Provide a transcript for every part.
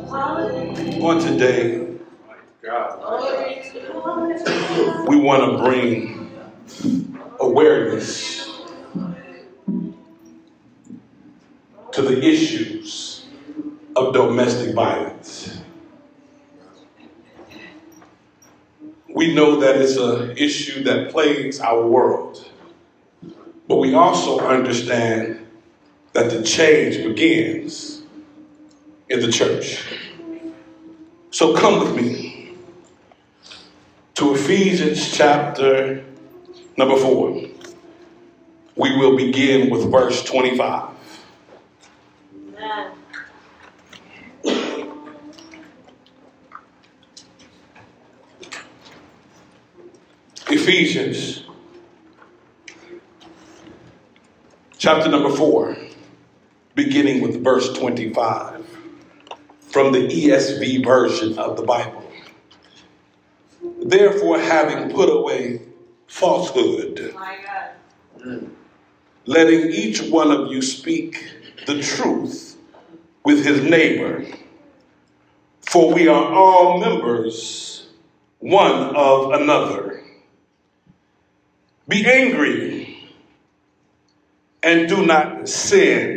On today, we want to bring awareness to the issues of domestic violence. We know that it's an issue that plagues our world, but we also understand that the change begins in the church. So come with me to Ephesians chapter number 4. We will begin with verse 25. Amen. Ephesians chapter number 4, beginning with verse 25 from the ESV version of the Bible. Therefore, having put away falsehood, letting each one of you speak the truth with his neighbor, for we are all members one of another. Be angry and do not sin.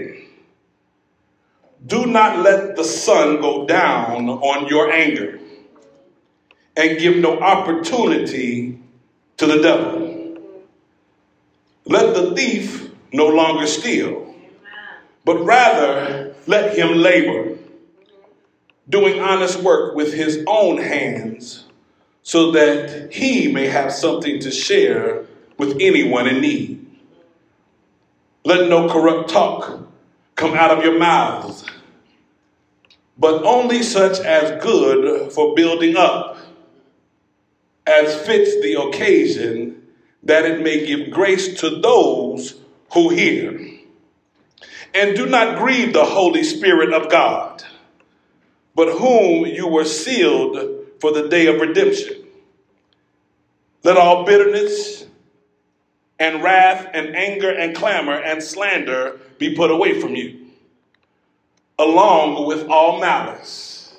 Do not let the sun go down on your anger, and give no opportunity to the devil. Let the thief no longer steal, but rather let him labor, doing honest work with his own hands, so that he may have something to share with anyone in need. Let no corrupt talk come out of your mouths, but only such as good for building up, as fits the occasion, that it may give grace to those who hear. And do not grieve the Holy Spirit of God, but whom you were sealed for the day of redemption. Let all bitterness and wrath and anger and clamor and slander be put away from you, along with all malice.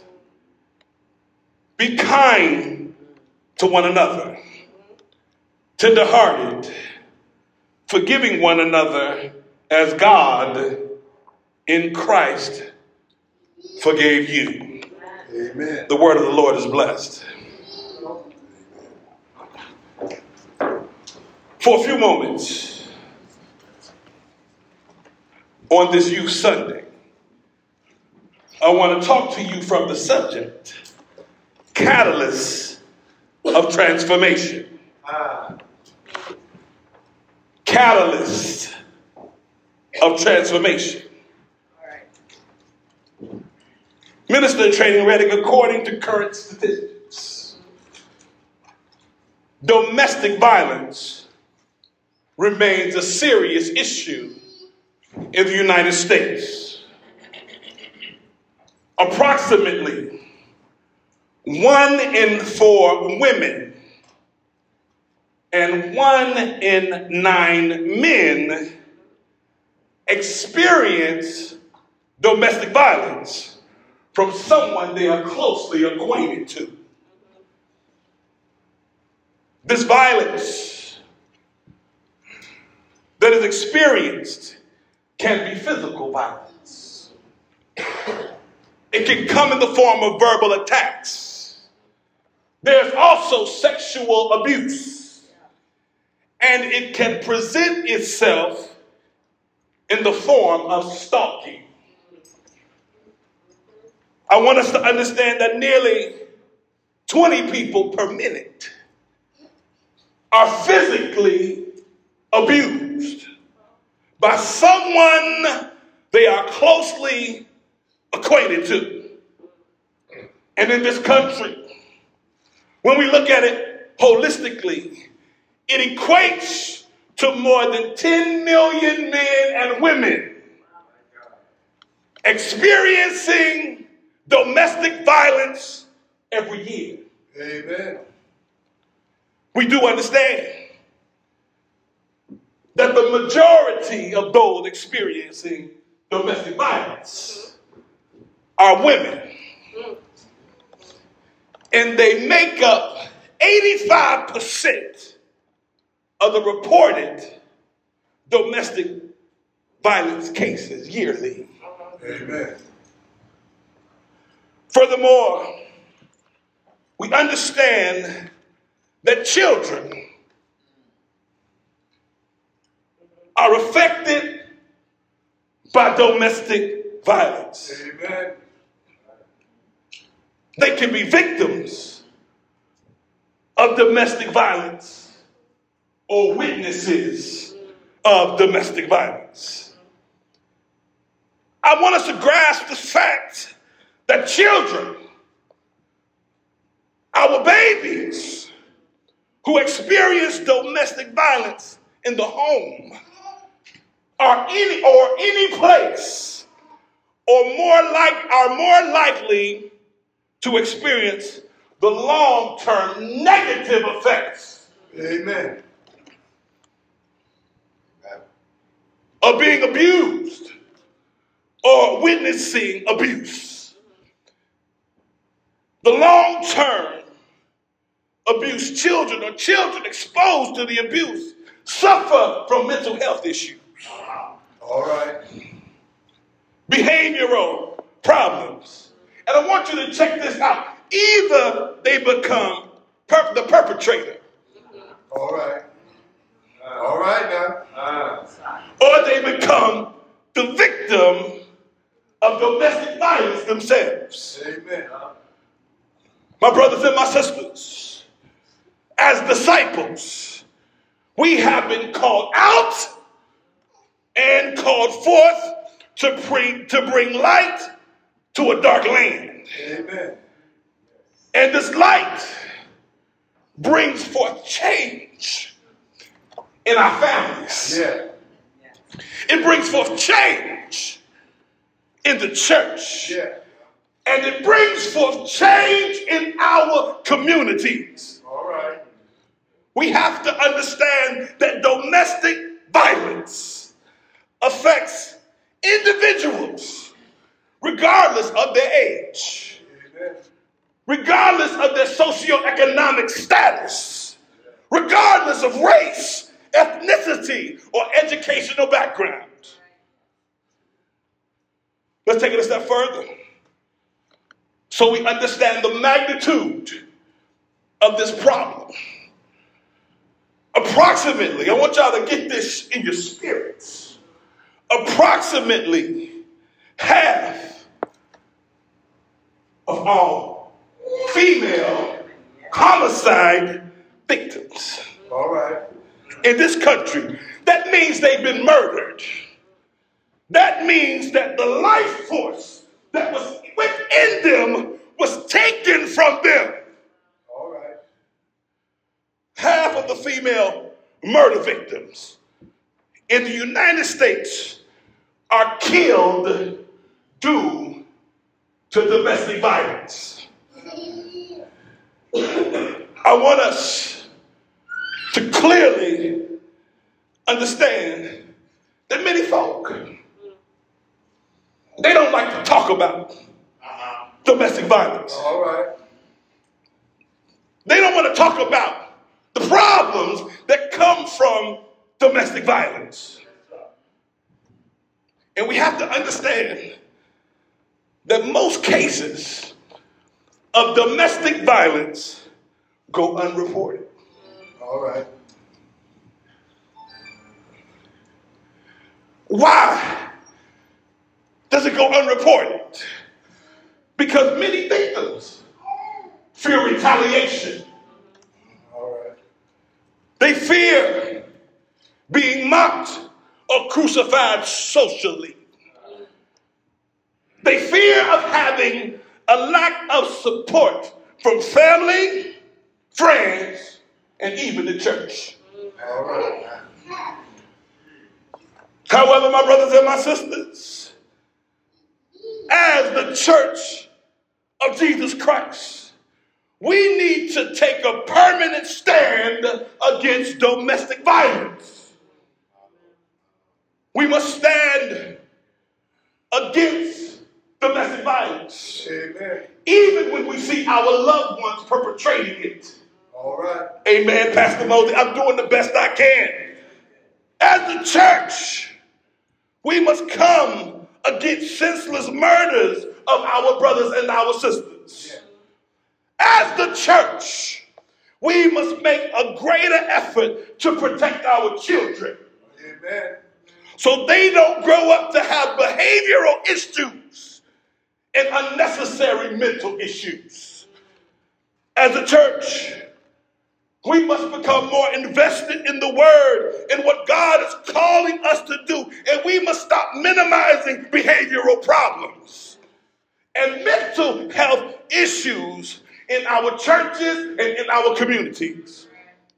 Be kind to one another, tender-hearted, forgiving one another as God in Christ forgave you. Amen. The word of the Lord is blessed. For a few moments on this Youth Sunday, I want to talk to you from the subject, catalysts of transformation. Catalyst of transformation. Minister in Training Reading, according to current statistics, domestic violence remains a serious issue in the United States. Approximately 1 in 4 women and 1 in 9 men experience domestic violence from someone they are closely acquainted to. This violence that is experienced can be physical violence. It can come in the form of verbal attacks. There's also sexual abuse. And it can present itself in the form of stalking. I want us to understand that nearly 20 people per minute are physically abused by someone they are closely acquainted to. And in this country, when we look at it holistically, it equates to more than 10 million men and women experiencing domestic violence every year. Amen. We do understand that the majority of those experiencing domestic violence are women. And they make up 85% of the reported domestic violence cases yearly. Amen. Furthermore, we understand that children are affected by domestic violence. Amen. They can be victims of domestic violence or witnesses of domestic violence. I want us to grasp the fact that children, our babies who experience domestic violence in the home are any place are more likely to experience the long-term negative effects. Amen. Of being abused or witnessing abuse. The long-term abuse children or children exposed to the abuse suffer from mental health issues. All right. Behavioral problems. And I want you to check this out. Either they become the perpetrator. All right. All right now. Or they become the victim of domestic violence themselves. Amen. My brothers and my sisters, as disciples, we have been called out and called forth to bring light to a dark land. Amen. And this light brings forth change in our families. Yeah. It brings forth change in the church. Yeah. And it brings forth change in our communities. All right. We have to understand that domestic violence affects individuals regardless of their age, Amen. regardless of their socioeconomic status, regardless of race, ethnicity, or educational background. Let's take it a step further so we understand the magnitude of this problem. Approximately, I want y'all to get this in your spirits, approximately half of all female homicide victims All right. in this country, that means they've been murdered. That means that the life force that was within them was taken from them. All right. Half of the female murder victims in the United States are killed due to domestic violence. I want us to clearly understand that many folk, they don't like to talk about domestic violence. All right. They don't want to talk about the problems that come from domestic violence. And we have to understand that most cases of domestic violence go unreported. All right. Why does it go unreported? Because many victims fear retaliation. All right. They fear being mocked or crucified socially. They fear of having a lack of support from family, friends, and even the church. All right. However, my brothers and my sisters, as the church of Jesus Christ, we need to take a permanent stand against domestic violence. We must stand against domestic violence. Amen. Even when we see our loved ones perpetrating it. All right. Amen, Pastor Mosey. I'm doing the best I can. As the church, we must come against senseless murders of our brothers and our sisters. As the church, we must make a greater effort to protect our children. Amen. So they don't grow up to have behavioral issues and unnecessary mental issues. As a church, we must become more invested in the word and what God is calling us to do. And we must stop minimizing behavioral problems and mental health issues in our churches and in our communities.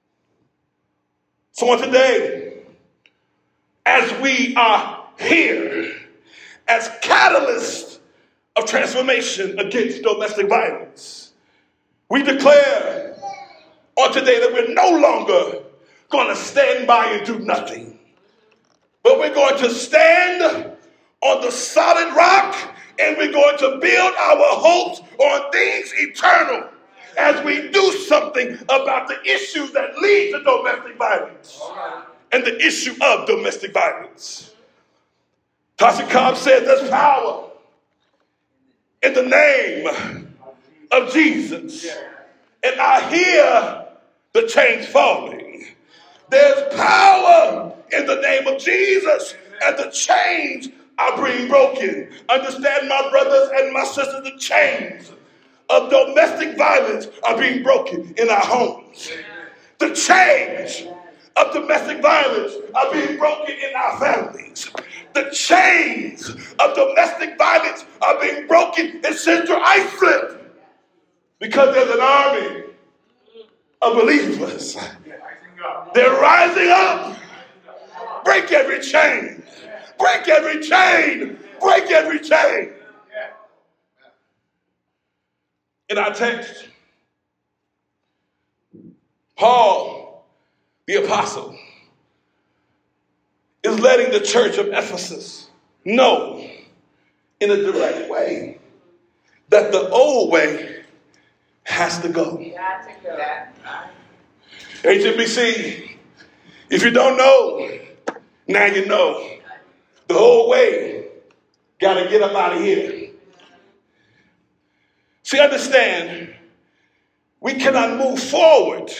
So on today, as we are here as catalysts of transformation against domestic violence, we declare on today that we're no longer going to stand by and do nothing, but we're going to stand on the solid rock and we're going to build our hopes on things eternal as we do something about the issues that lead to domestic violence and the issue of domestic violence. Tasha Cobb said there's power in the name of Jesus. And I hear the chains falling. There's power in the name of Jesus, and the chains are being broken. Understand, my brothers and my sisters, the chains of domestic violence are being broken in our homes. The chains of domestic violence are being broken in our families. The chains of domestic violence are being broken in Central Iceland because there's an army of believers. They're rising up. Break every chain. Break every chain. Break every chain. In our text, Paul, the apostle, is letting the church of Ephesus know in a direct way that the old way has to go. HMBC, if you don't know, now you know. The whole way, got to get up out of here. See, understand, we cannot move forward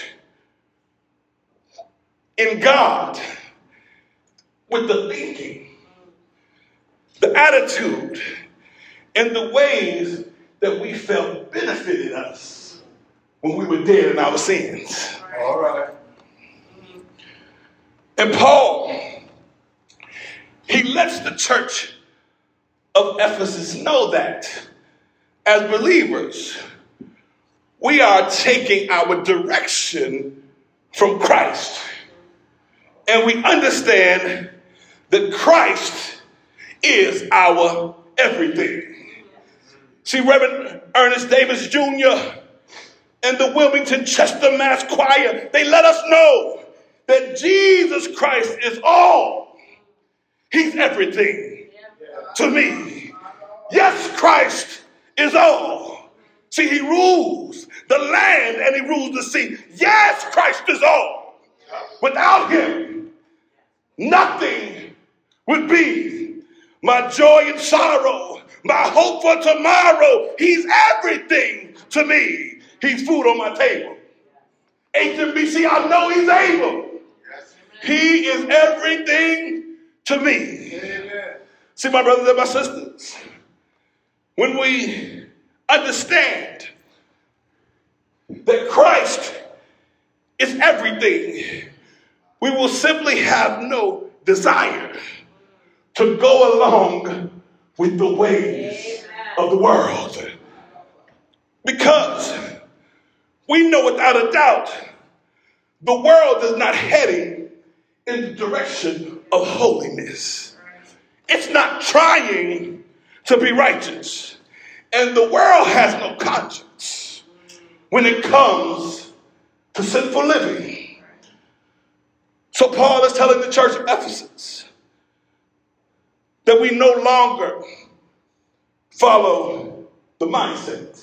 in God with the thinking, the attitude, and the ways that we felt benefited us when we were dead in our sins. All right. And Paul, he lets the church of Ephesus know that as believers, we are taking our direction from Christ. And we understand that Christ is our everything. See, Reverend Ernest Davis Jr. and the Wilmington Chester Mass Choir, they let us know that Jesus Christ is all. He's everything to me. Yes, Christ is all. See, he rules the land and he rules the sea. Yes, Christ is all. Without him, nothing would be. My joy and sorrow, my hope for tomorrow, he's everything to me. He's food on my table. HMBC, I know he's able. He is everything to me. Amen. See, my brothers and my sisters, when we understand that Christ is everything, we will simply have no desire to go along with the ways of the world. Because we know without a doubt the world is not heading in the direction of holiness. It's not trying to be righteous. And the world has no conscience when it comes to sinful living. So Paul is telling the church of Ephesus that we no longer follow the mindset,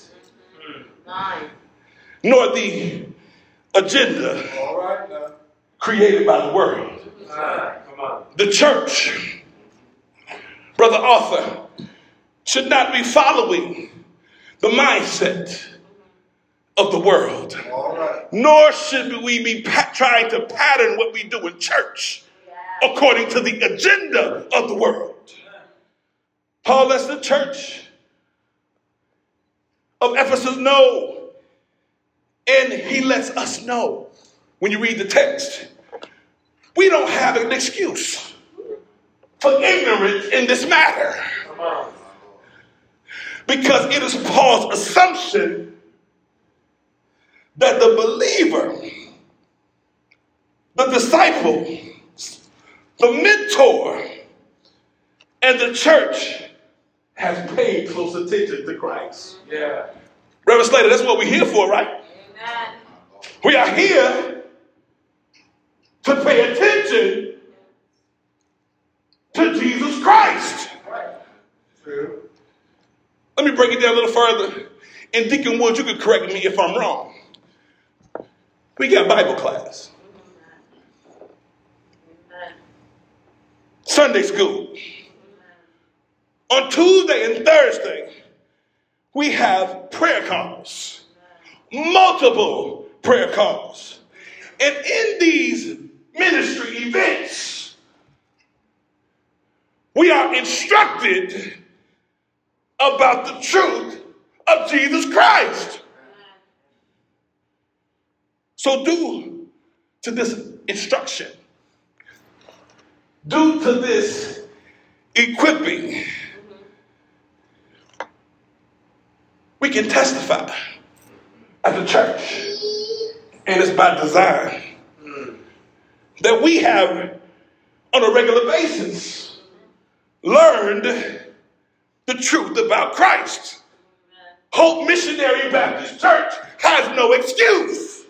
nor the agenda All right now. created by the world. Come on. The church, Brother Arthur, should not be following the mindset of the world. All right. Nor should we be trying to pattern what we do in church according to the agenda of the world. Paul lets the church of Ephesus know, and he lets us know, when you read the text, we don't have an excuse for ignorance in this matter. Because it is Paul's assumption that the believer, the disciple, the mentor, and the church has paid close attention to Christ. Yeah. Reverend Slater, that's what we're here for, right? Amen. We are here to pay attention to Jesus Christ. True. Let me break it down a little further. And Deacon Woods, you could correct me if I'm wrong. We got Bible class, Sunday school. On Tuesday and Thursday, we have prayer calls, multiple prayer calls. And in these ministry events, we are instructed about the truth of Jesus Christ. So due to this instruction, due to this equipping, we can testify as a church, and it's by design, that we have on a regular basis learned the truth about Christ. Hope Missionary Baptist Church has no excuse.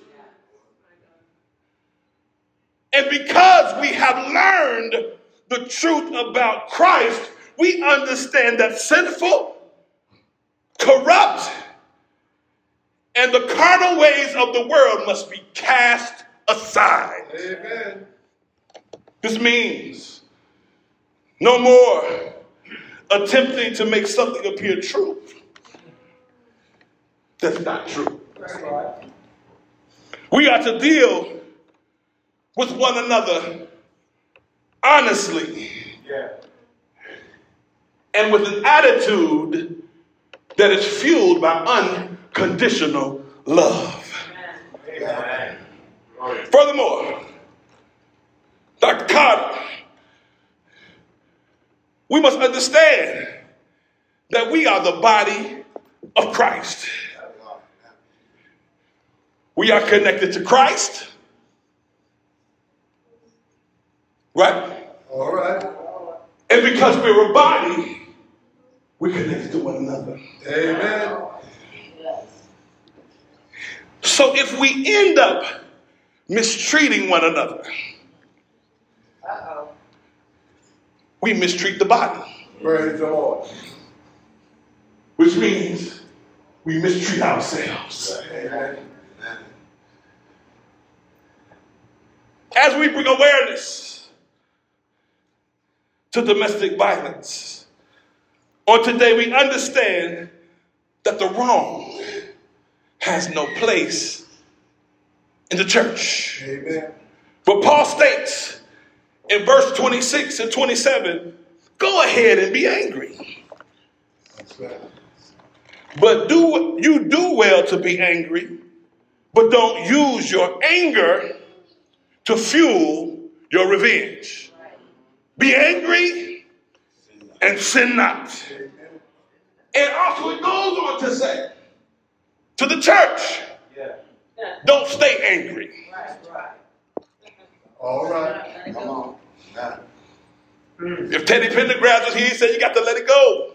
And because we have learned the truth about Christ, we understand that sinful, corrupt, and the carnal ways of the world must be cast aside. Amen. This means no more attempting to make something appear true that's not true. That's right. We are to deal with one another honestly Yeah. and with an attitude that is fueled by unconditional love. Amen. Furthermore, Dr. Carter, we must understand that we are the body of Christ. We are connected to Christ, right? All right. And because we're a body, we're connected to one another. Amen. So if we end up mistreating one another, we mistreat the body, Praise the Lord. which means we mistreat ourselves. Amen. As we bring awareness to domestic violence, on today we understand that the wrong has no place in the church. Amen. But Paul states in verse 26 and 27, go ahead and be angry. That's right. But you do well to be angry, but don't use your anger to fuel your revenge. Be angry and sin not. Amen. And also it goes on to say to the church, Yeah. don't stay angry. All right. Come on. Now. If Teddy Pendergrass was here, he said you got to let it go.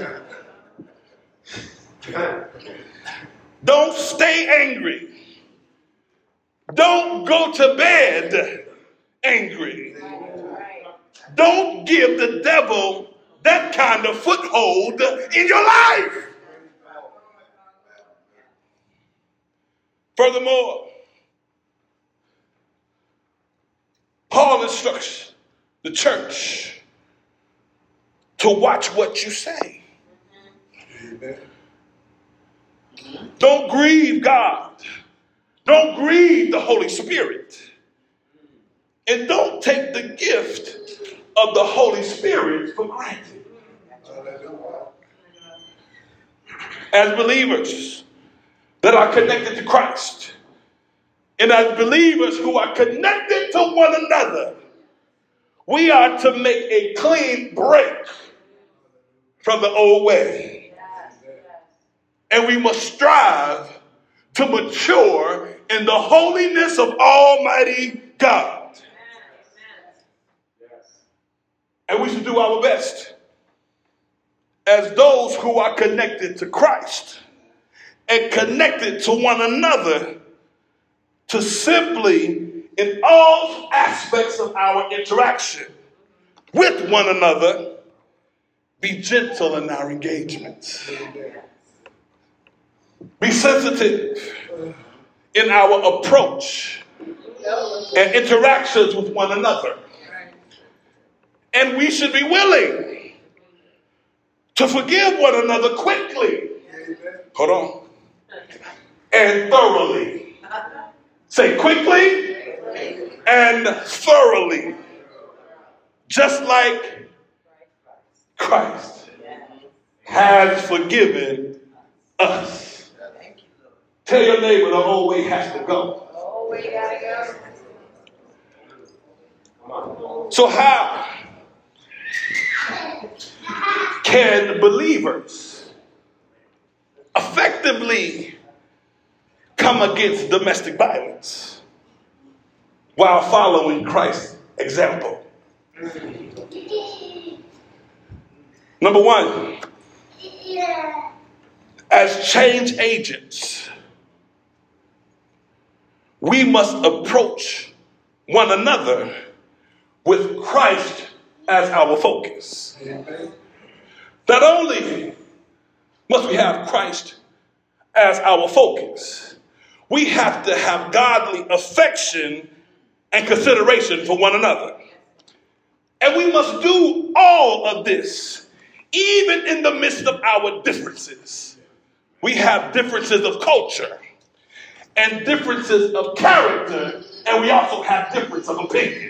Don't stay angry. Don't go to bed angry. Don't give the devil that kind of foothold in your life. Furthermore, Paul instructs the church to watch what you say. Amen. Don't grieve God. Don't grieve the Holy Spirit. And don't take the gift of the Holy Spirit for granted. Hallelujah. As believers that are connected to Christ, and as believers who are connected to one another, we are to make a clean break from the old way. And we must strive to mature in the holiness of Almighty God. And we should do our best as those who are connected to Christ and connected to one another to simply, in all aspects of our interaction with one another, be gentle in our engagements. Be sensitive in our approach and interactions with one another. And we should be willing to forgive one another quickly. Hold on. And thoroughly. Say quickly and thoroughly. Just like Christ has forgiven us. Tell your neighbor the whole way has to go. The whole way gotta go. So how can believers effectively come against domestic violence while following Christ's example? Number one, as change agents, we must approach one another with Christ as our focus. Amen. Not only must we have Christ as our focus, we have to have godly affection and consideration for one another. And we must do all of this even in the midst of our differences. We have differences of culture and differences of character, and we also have difference of opinion.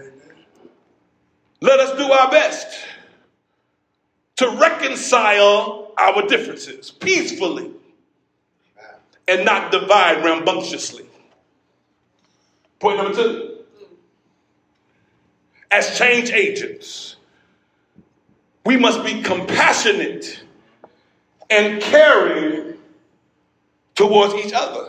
Let us do our best to reconcile our differences peacefully and not divide rambunctiously. Point number two. As change agents, we must be compassionate and caring towards each other.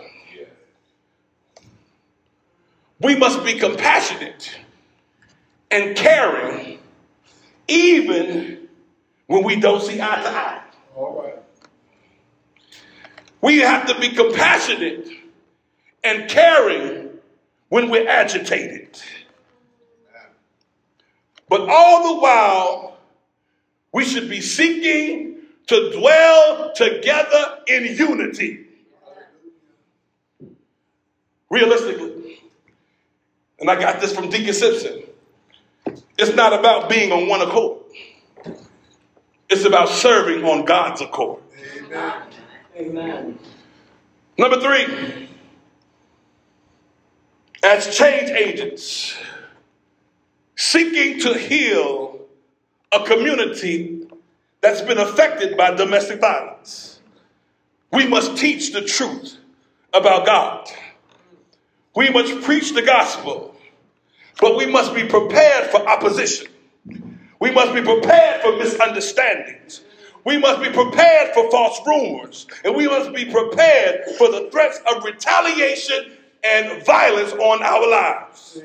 We must be compassionate and caring even when we don't see eye to eye. All right. We have to be compassionate and caring when we're agitated. But all the while, we should be seeking to dwell together in unity. Realistically. And I got this from Deacon Simpson. It's not about being on one accord. It's about serving on God's accord. Amen. Amen. Number three, as change agents, seeking to heal a community that's been affected by domestic violence, we must teach the truth about God. We must preach the gospel, but we must be prepared for opposition. We must be prepared for misunderstandings. We must be prepared for false rumors. And we must be prepared for the threats of retaliation and violence on our lives.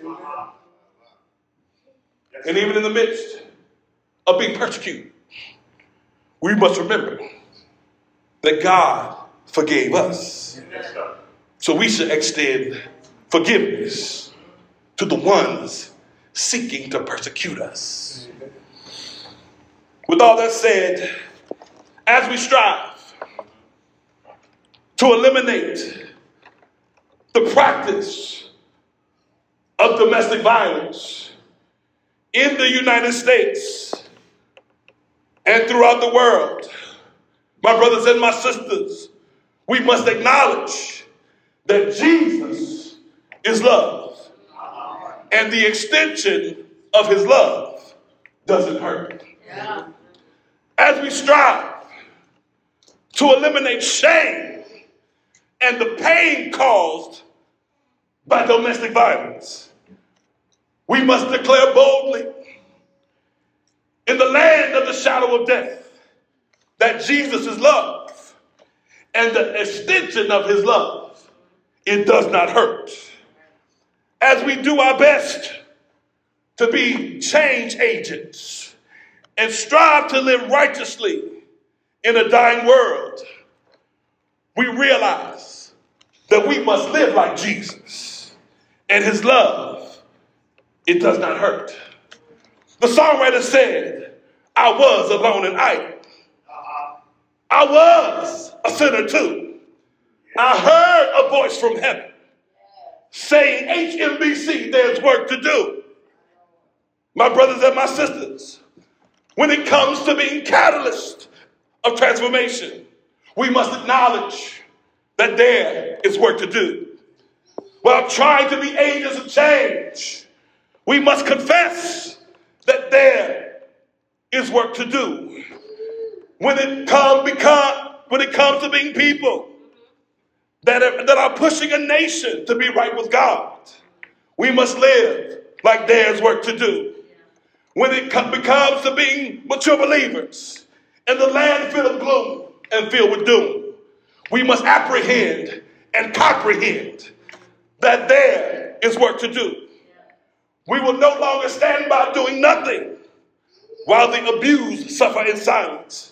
And even in the midst of being persecuted, we must remember that God forgave us. So we should extend forgiveness to the ones seeking to persecute us. With all that said, as we strive to eliminate the practice of domestic violence in the United States and throughout the world, my brothers and my sisters, we must acknowledge that Jesus is love, and the extension of his love doesn't hurt. Yeah. As we strive to eliminate shame and the pain caused by domestic violence, we must declare boldly in the land of the shadow of death that Jesus is love, and the extension of his love, it does not hurt. As we do our best to be change agents and strive to live righteously in a dying world, we realize that we must live like Jesus, and his love, it does not hurt. The songwriter said, I was alone and idle. I was a sinner too. I heard a voice from heaven saying, HMBC, there's work to do. My brothers and my sisters, when it comes to being catalyst of transformation, we must acknowledge that there is work to do. While trying to be agents of change, we must confess that there is work to do. When it comes to being people that are pushing a nation to be right with God, we must live like there's work to do. When it becomes to being mature believers in the land filled with gloom and filled with doom, we must apprehend and comprehend that there is work to do. We will no longer stand by doing nothing while the abused suffer in silence.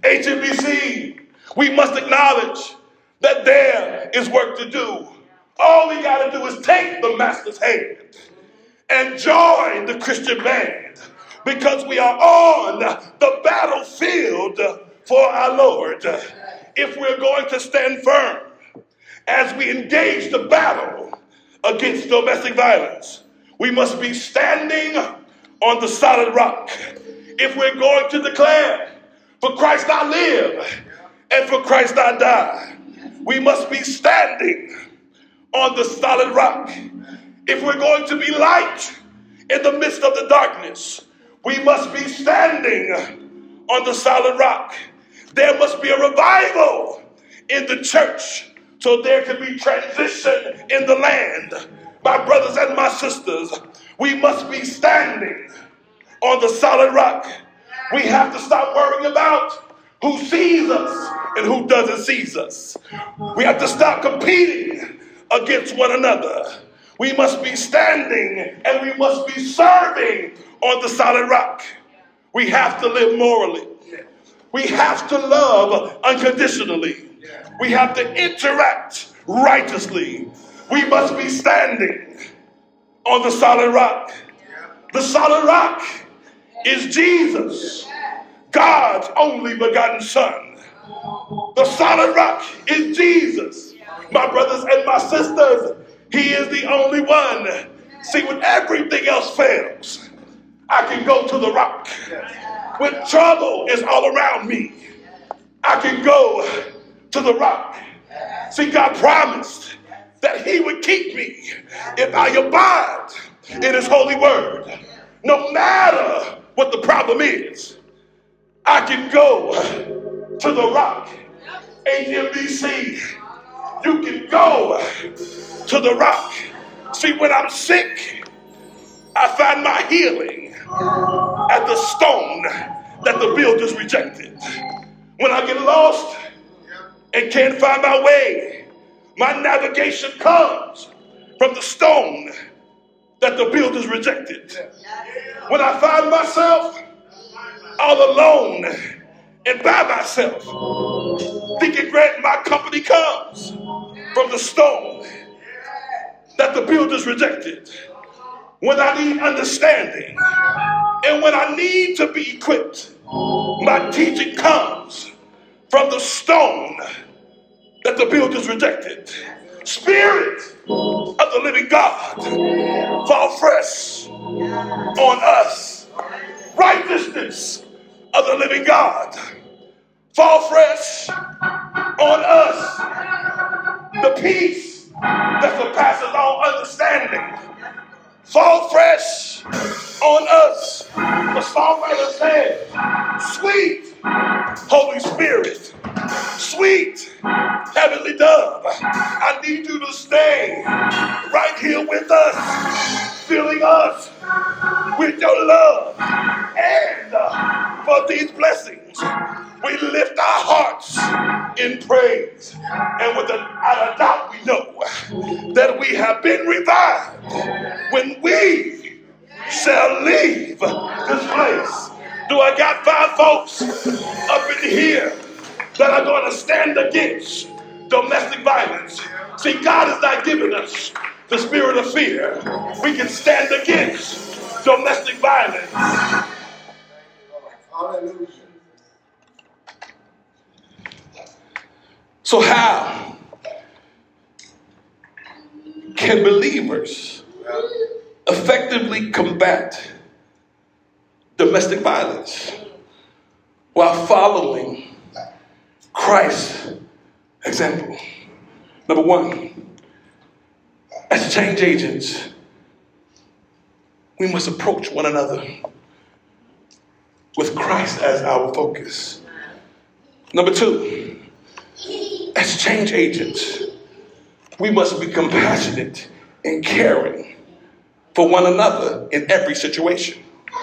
HMBC, we must acknowledge that there is work to do. All we got to do is take the master's hand and join the Christian band, because we are on the battlefield for our Lord. If we're going to stand firm as we engage the battle against domestic violence, we must be standing on the solid rock. If we're going to declare, for Christ I live and for Christ I die, we must be standing on the solid rock. If we're going to be light in the midst of the darkness, we must be standing on the solid rock. There must be a revival in the church so there can be transition in the land. My brothers and my sisters, we must be standing on the solid rock. We have to stop worrying about who sees us and who doesn't see us. We have to stop competing against one another. We must be standing and we must be serving on the solid rock. We have to live morally. We have to love unconditionally. We have to interact righteously. We must be standing on the solid rock. The solid rock is Jesus, God's only begotten Son. The solid rock is Jesus. My brothers and my sisters, he is the only one. See, when everything else fails, I can go to the rock. When trouble is all around me, I can go to the rock. See, God promised that he would keep me if I abide in his holy word. No matter what the problem is, I can go to the rock. HMBC, you can go to the rock. See, when I'm sick, I find my healing at the stone that the builders rejected. When I get lost and can't find my way, my navigation comes from the stone that the builders rejected. When I find myself all alone and by myself, Deacon Grant, my company comes from the stone that the builders rejected. When I need understanding and when I need to be equipped My teaching comes from the stone that the builders rejected. Spirit of the living God, fall fresh on us. Righteousness of the living God, fall fresh on us. The peace that surpasses all understanding, fall fresh on us. The songwriter said, sweet Holy Spirit, sweet heavenly dove, I need you to stay right here with us, filling us with your love. And for these blessings, we lift our hearts in praise. And without a doubt, we know that we have been revived when we shall leave this place. Do I got 5 folks up in here that are going to stand against domestic violence? See, God has not given us the spirit of fear. We can stand against domestic violence. Hallelujah. So how can believers effectively combat domestic violence while following Christ's example? Number 1, as change agents, we must approach one another with Christ as our focus. Number 2, as change agents, we must be compassionate and caring for one another in every situation.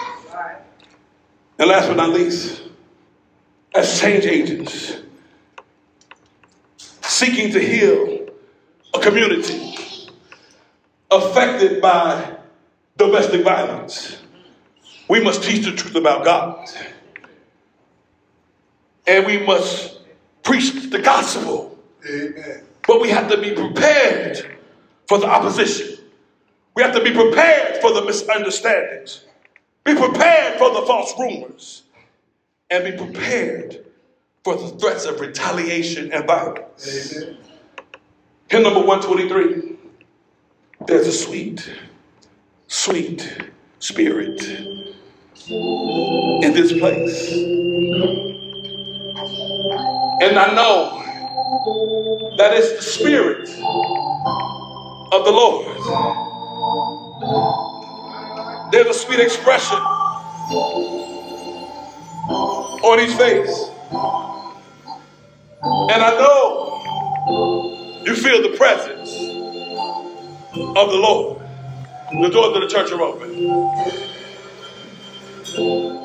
And last but not least, as change agents, seeking to heal a community affected by domestic violence, we must teach the truth about God. And we must preach the gospel. Amen. But we have to be prepared for the opposition. We have to be prepared for the misunderstandings. Be prepared for the false rumors. And be prepared for the threats of retaliation and violence. Amen. Hymn number 123. There's a sweet, sweet spirit in this place. And I know that it's the Spirit of the Lord. There's a sweet expression on his face. And I know you feel the presence of the Lord. The doors of the church are open.